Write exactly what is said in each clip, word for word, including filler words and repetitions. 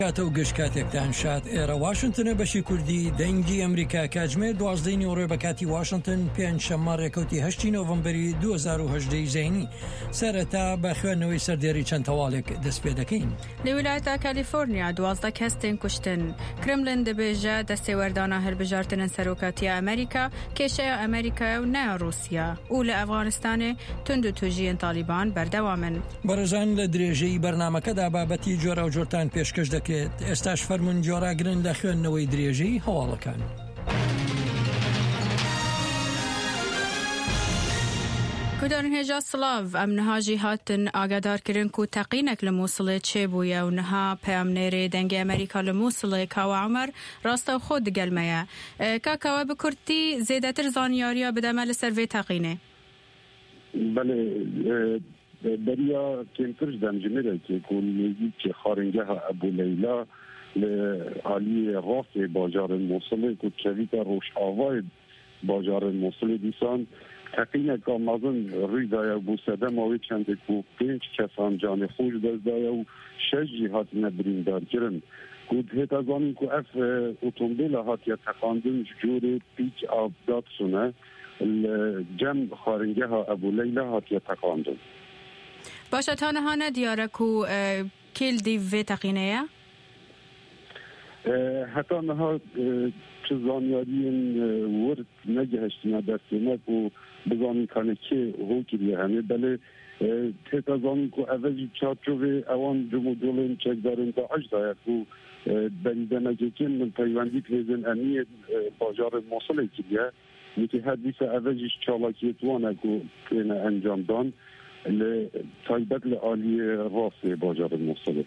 کاتە و گەشت کاتێکتان شاد ئێرە واشنگتنە بەشی کوردی دەنگی ئەمریکا کاتژمێر دوازدەی نیوەڕۆی بە کاتی واشنگتن پێنجشەممە ڕێکەوتی هەشتی نۆڤەمبەری دوو هەزار و هەژدە زینی سەرەتا بە خوێندنەوەی سەردێری چەند تەواڵێک دەست پێ دەکەین. لە ویلایەتە کالیفۆرنیا دوازدە کەس تێن کوشتن. کرملن دەبێژە دەستێوەردانە هەڵبژاردنە سەرۆکاتی ئەمریکا کێشەیە ئەمریکا و نایە رووسیا و لە ئەفغانستانێ تند و توژیان تالیبان بەردەوامن. بەڕێزان لە درێژەی بەرنامەکەدا بابەتی جۆرە و جۆرتان پێشکەش دەکەێت. ئێستاش فەرمون جۆراگرن لە خوێندنەوەی درێژەی هەواڵەکان. کودارن هێژا سلااو ئەم نەهاژی هاتن ئاگادارکردن و تەقینێک لە مووسڵێ چێبوویە و نەها پەیامنێرێ دەنگی ئەمریکا لە مووسڵێ کاوە عومەر ڕاستە و خۆ دگەلمەیە کاکاوە بکورتی زێدەتر زانیاریە بدەمە لە سەر vê تەقینێ. بله بریا کمترش دمجمره که کنیدی که خارنگه ابو لیلا لعالی راف باجار موصله که چویت روش آوای باجار موصله دیسان تقینه که مازن روی دایا بو سدم آوی چنده که پنج کسان جان خوش دست دایا و شش جهات نبرین دار کرن که هیت از آنین که اف اتومبیل هات یا تقاندن جوری پیچ آب داد سونه جمع خارنگه ابو لیلا هات یا تقاندن. باشه تانها ندیاره که کل دی وی تقینه حتی نها چه زانیارین ورد نگهشتینا دستینه که بزانین کنه که هو کریه همه بله تیتا زانین که اولی چارچوه اوان جمودولین چک دارین تا عج داید که بریده نگه من پیوندی پیزن امی باجار موصله کریه یکی حدیث اولیش چالاکیتوانه که انجام دان لطایبت لعالی راست باجار موصله.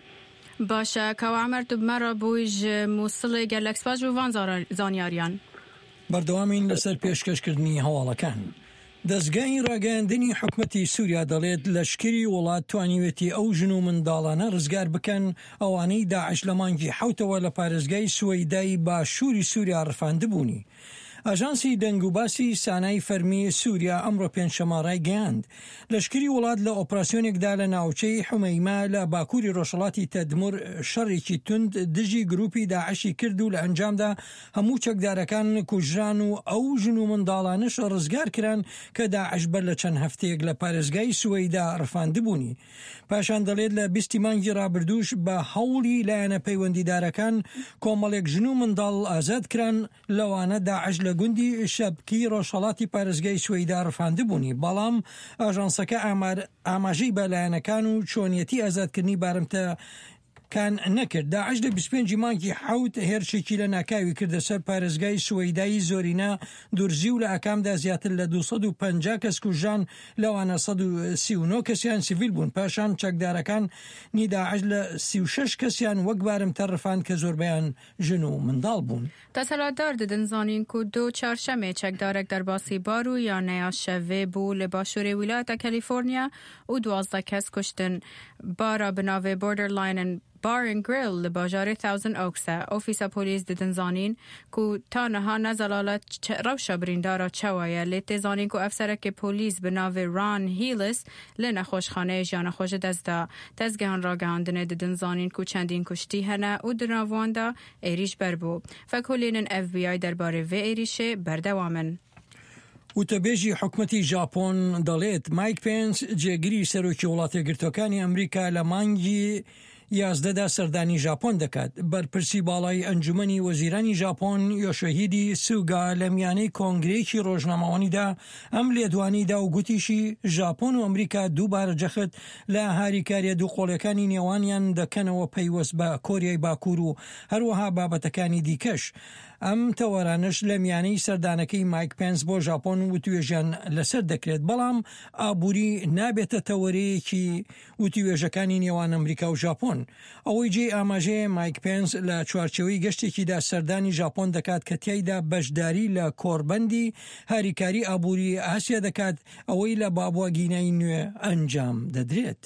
باشه که عمر تو مرا بویج موصله گلکس باج و وان زانیاریان بەردەوامین لەسەر پێشکەشکردنی هەواڵەکان. دەستگای ڕاگەیاندنی حکومەتی سووریا دەڵێت لەشکری وڵات توانیوێتی ئەو ژن و منداڵانە ڕزگار بکەن ئەوانەی داعش لە مانگی حوتەوە لە پارێزگای سوەیدای باشووری سووریا ڕفاندبوونی. ئاژانسی دەنگوباسی سانای فەرمی سووریا ئەمڕۆ پێنجشەممە ڕایگەیاند لەشکری وڵات لە ئۆپراسیۆنێکدا لە ناوچەی حومەیما لە باکووری ڕۆژهەڵاتی تەدمور شەڕێکی تند دژی گروپی داعشی کرد و لە ئەنجامدا هەموو چەکدارەکان کوژران و ئەو ژن و منداڵانش ڕزگار کران کە داعش بەر لە چەند هەفتەیەک لە پارێزگای سوەیدا ڕفاندبوونی. پاشان دەڵێت لە بیستی مانگی ڕابردووش بە هەوڵی لایەنە پەیوەندیدارەکان کۆمەڵێک ژن و منداڵ ئازاد کران لەوانە داعش لە گوندی شەبکی ڕۆژهەڵاتی پارێزگای سوەیدا ڕفاندبوونی. بەڵام ئاژانسەکە ئاماژەی بەلایەنەکان و چۆنیەتی ئازادکردنی بارمتە کان نەکرد. داعش لە بیست و پێنجی مانگی حوت هێرشێکی لە ناکاوی کردە سەر پارێزگای سوەیدایی زۆرینە دورزی و لە ئەکامدا زیاتر لە دووسەد و پەنجا کەس کوژان لەوانە سەد و سی و نۆ کەسیان سیڤیل بوون. پاشان چەکدارەکان نی داعش لە سی و شەش کەسیان وەک بارمتە ڕفاند کە زۆربەیان ژن و منداڵ بوون. دەسەڵاتدار دەدەن زانین که دو چهارشەمێ چەکدارێک دەرباسی بار و یانەیە شەڤێ بوو لە باشووری ویلایەتە کالیفۆرنیا و دوازدە کەس کوشتن. بارە بناوێ بۆردەرلاین بار and grill لباجار thousand oaks اوفیسا پولیس ددن زانین کو تا نها نزلالت روشا بریندارا چوایا لیت زانین کو افسر که پولیس بناوی ران هیلس لنه خوشخانه جان خوش دزدا دزگهان را گهاندنه ددن زانین کو چندین کشتی هنه او دناواندا ایریش بربو فکولینن اف بی آی درباره و ایریشه بردوامن. وتەبێژی حکومەتی ژاپۆن دەڵێت مایک پێنس جێگیری سەرۆکی وڵاتە گرتوەکانی ئەمریکا لە مانگی یازدەدا سەردانی ژاپۆن دەکات. بەرپرسی باڵای ئەنجومەنی وەزیرانی ژاپۆن یۆشیهیدی سوگا لە میانەی کۆنگرەیەکی ڕۆژنامەوانیدا ئەم لێدوانیدا و گوتیشی ژاپۆن و ئەمریکا دووبارە جەخت لە هاریکاریە دووقۆڵەکانی نێوانیان دەکەنەوە پەیوەست بە کۆریای باکوور و هەروەها بابەتەکانی دیکەش. ئەم تەوەرانش لە میانەی سەردانەکەی مایک پێنس بۆ ژاپۆن وتوێژیان لەسەر دەکرێت بەڵام ئابووری نابێتە تەوەرەیەکی وتوێژەکانی نێوان ئەمریکا و ژاپۆن. ئەوەی جێ ئاماژەیە مایک پێنس لە چوارچەوەی گەشتێکیدا سەردانی ژاپۆن دەکات کە تیایدا بەشداری لە کۆڕبەندی هاریکاری ئابووری ئاسیا دەکات ئەوەی لە بابووە گینەی نوێ ئەنجام دەدرێت.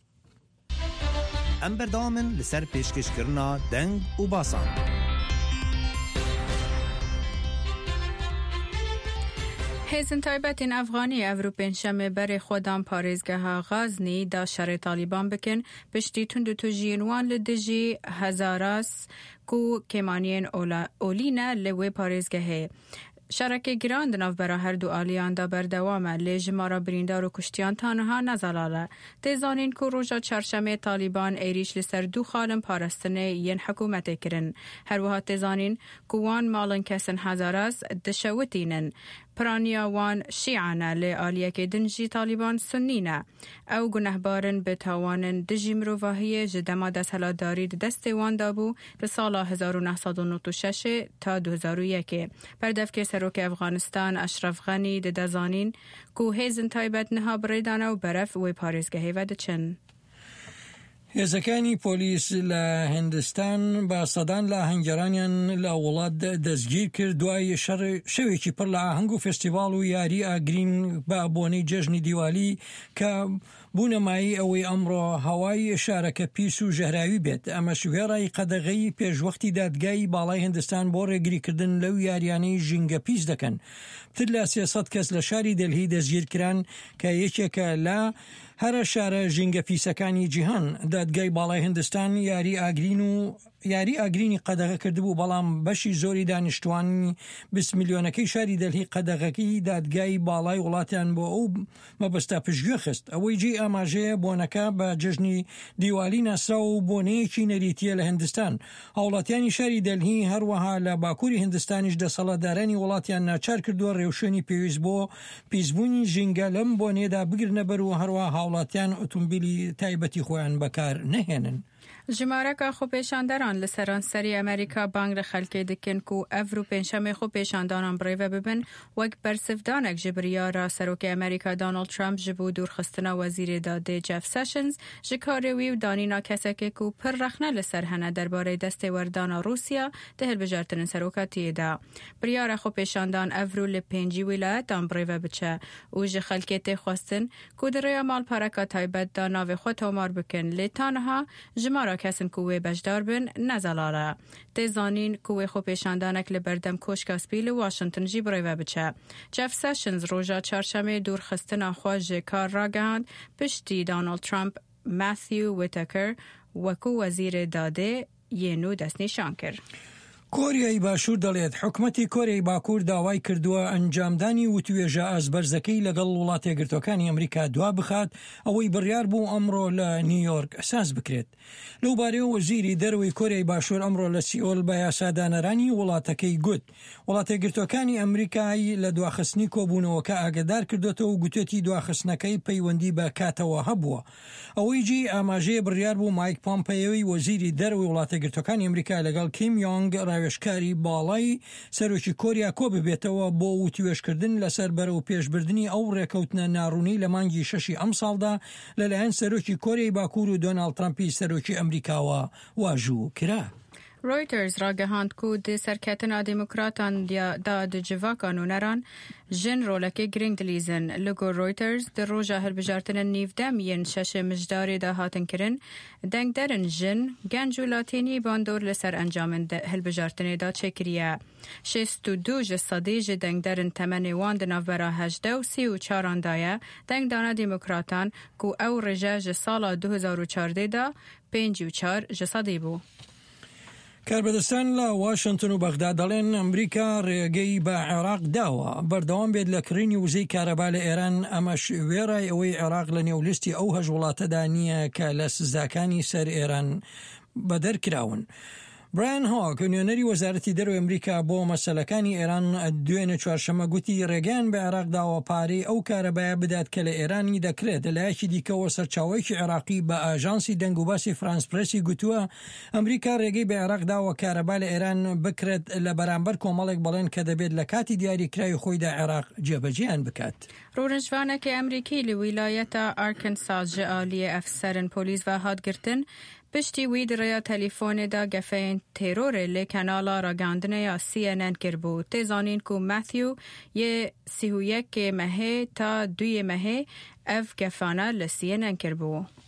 ئەم بەردەوامن لەسەر پێشکەشکردنا دەنگ و باسان. هزن تایبتین افغانی اوروپین شمه بر خودم پارێزگەها غازنی دا شر طالبان بکن پشتی تند تو جینوان لدجی هزاراس کو کمانین اولینه لوی پارێزگەهەیە. شرکه گراند ناو برا هر دو آلیان دا بردوامه لیج مارا بریندار و کشتیان تانها نزالاله. تیزانین که روژا چرشمه طالبان ایریش لسر دو خالم پارستنه ین حکومت کرن. هر وها تیزانین که وان مالن کسن هزارس دشوتینن. پرانیا وان شیعانه لی آلیه که دنجی طالبان سنینه. او گنهبارن به تاوانن دجی مروواهی جدما دست هلاداری دست وان دابو به سال هزار و نهصد و نود و شش تا دو هزار و یک. پردف که سروک افغانستان اشرف غنی ده دزانین که هیزن تایبت نها بریدانه و برف و پارێزگەهەی و دچن. هێزەکانی پۆلیس لە هندستان با سەدان لە هەنگەرانیان لە وڵات دەستگیر کرد دوای شەوێکی پڕ لە ئاهەنگ و فێستیڤاڵ و یاری ئاگرین بە بۆنەی جەژنی دیوالی کە بوونەمایی ئەوەی ئەمڕۆ هەوای شارەکە پیس و ژەهراوی بێت. ئەمە شوێڕای قەدەغەی پێشوەختی دادگای باڵای هندستان بۆ ڕێگریکردن لەو یاریانەی ژینگە پیس دەکەن. تر لە سێسەد کەس لە شاری دەلهی دەستگیرکران کە یەکێکە لە هەرە شارە ژینگە پیسەکانی جیهان. دادگای باڵای هندستان یاری ئاگرین و یاری ئاگرینی قەدەغە کردبوو، بەڵام بەشی زۆری دانیشتوانی بیست میلیۆنەکەی شاری دەلهی قەدەغەکەی دادگای باڵای وڵاتیان بۆ ئەو مەبەستە پشتگوێ خست. ئەوەی جێ ئاماژەیە بۆنەکە بە جەژنی دیوالی ناسرا و بۆنەیەکی نەریتیە لە هندستان. هاوڵاتیانی شاری دەلهی هەروەها لە باکووری هندستانیش دەسەڵاتدارانی وڵاتیان ناچار کردووە ڕێوشێنی پێویست بۆ پیسبوونی ژینگە لەم بۆنێدا بگرنە بەر و هەروەها هاوڵاتیان ئۆتۆمبیلی تایبەتی خۆیان بەکار نەهێنن. جمارک خو پیشانداران لسران سری امریکا بانگ خلکی دکن کو افرو پنجشنبه خو پیشانداران بریو ببن وک برسفدانک جبریا را سروک امریکا دونالد ترامپ جبو دورخستنا وزیر داده جف سشنز جکاروی و دانینا کسک کو پر رخنه لسر هنه درباره دستوردان روسیا دهل بجارتن سروکاتی دا. بریا خو پیشاندان افرو لپنجی ولایت دان بریو بچه و ج خلکیت خواستن کو دریا مال پارکا تایبت دا ناو خو تومار بکن لتانها جمارا کسن کوه بجدار بن نزلاله. تیزانین کوه خو پیشاندانک لبردم کوشکا سپیل واشنطن جی بریوه بچه. جف سشنز روژا چارشمه دور خستنا خواج کار را گهاند پشتی دونالد ترامپ ماثیو ویتکر وکو وزیر داده ینو دست نشان کرد. کۆریای باشوور دەڵێت حکومەتی کۆریای باکوور داوای کردووە ئەنجامدانی وتوێژە ئازبەرزەکەی لەگەڵ وڵاتە یەکگرتوەکانی ئەمریکا دوا بخات ئەوەی بڕیار بوو ئەمڕۆ لە نیویۆرک ئەساس بکرێت. لەو بارەیەوە وەزیری دەرەوەی کۆریای باشوور ئەمڕۆ لە سیئۆل بە یاسادانەرانی وڵاتەکەی گوت وڵاتە یەکگرتوەکانی ئەمریکای لە دواخستنی کۆبوونەوەکە ئاگادار کردوێتەوە و گوتێتی دواخستنەکەی پەیوەندی بە کاتەوە هەبووە. ئەوەی جی ئاماژەیە بڕیار بوو مایک پۆمپێۆی وەزیری دەرەوەی وڵاتە یەکگرتوەکانی ئەمریکا لەگەڵ کیم یۆنگ ڕاوێژکاری باڵای سەرۆکی کۆریا کۆ ببێتەوە بۆ وتوێژکردن لەسەر بەرەو پێشبردننی ئەو ڕێکەوتنە ناڕوونی لە مانگی شەشی ئەم ساڵدا لەلایەن سەرۆکی کۆریای باکوور و دۆناڵد ترامپی سەرۆکی ئەمریکاوە واژوو کرا. رویترز را گهاند کو د سرکتنا دموکراتان دا د جواکانو نران جن رولک گرینگ دلیزن لگو رویترز د روژا هلبجارتن نیفدم ین شش مجداری دا هاتن کرن دنگ درن جن گنج و لاتینی باندور لسر انجامن هلبجارتن دا چکریه. شست و دو جسادی ج دنگ درن تمن وان دناو برا هجده و سی و چاران دایه دنگ دانا دموکراتان کو او رجا جسالا دو هزار و چارده دا پینج و چار جسادی بو. کاربەدەستان لە واشنگتن و بەغدا دەڵێن ئەمریکا ڕێگەی بە عێراق داوە بەردەوام بێت لە کڕینی وزەی کارەبا لە ئێران. ئەمەش وێڕای ئەوەی عێراق لە نێولیستی ئەو هەژ وڵاتەدا نییە کە لە سزاکانی سەر ئێران بەدەرکراون. برایان هاک نوێنەری وەزارەتی دەرەوەی ئەمریکا بۆ مەسەلەکانی ئێران دوێنێ چوارشەمە گوتی ڕێگەیان بە عێراق داوە پارەی ئەو کارەبایە بدات کە لە ئێرانی دەکرێت. لەلایەکی دیکەوە سەرچاوەیەکی عێراقی بە ئاژانسی دەنگ و باسی فرانس پرێسی گوتووە ئەمریکا ڕێگەی بە عێراق داوە کارەبا لە ئێران بکرێت لە بەرامبەر کۆمەڵێک بڵێن کە دەبێت لە کاتی دیاریکراوی خۆیدا عێراق جێبەجێیان بکات. ڕۆژنجوانێکی ئەمریکی لە ویلایەتە ئارکەنساس ژە ئالیە ئەفسەرن پۆلیس و هاتگرتن پشتی وی دریا تلیفون دا گفین ترور لی کانالا را گاندنه یا سی ان ان کربو. تیزانین کو ماثیو یه سی و یک مهه تا دوی مهه اف گفانه لسی ان ان کربو.